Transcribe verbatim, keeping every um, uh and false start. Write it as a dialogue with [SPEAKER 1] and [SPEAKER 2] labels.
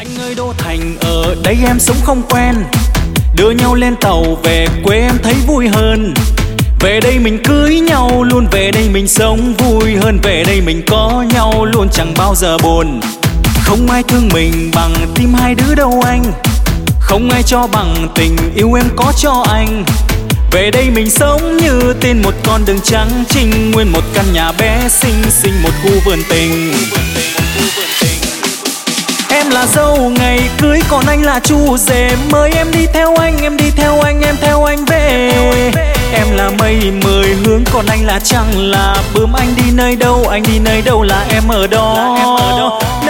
[SPEAKER 1] Anh ơi Đô Thành ở đây em sống không quen, đưa nhau lên tàu về quê em thấy vui hơn. Về đây mình cưới nhau luôn, về đây mình sống vui hơn, về đây mình có nhau luôn chẳng bao giờ buồn. Không ai thương mình bằng tim hai đứa đâu anh, không ai cho bằng tình yêu em có cho anh. Về đây mình sống như tên một con đường trắng trinh, nguyên một căn nhà bé xinh xinh, một khu vườn tình. Em là dâu ngày cưới còn anh là chú rể, mời em đi theo anh, em đi theo anh, em theo anh về. Em là mây mười hướng còn anh là trăng là bướm, anh đi nơi đâu, anh đi nơi đâu là em ở đó.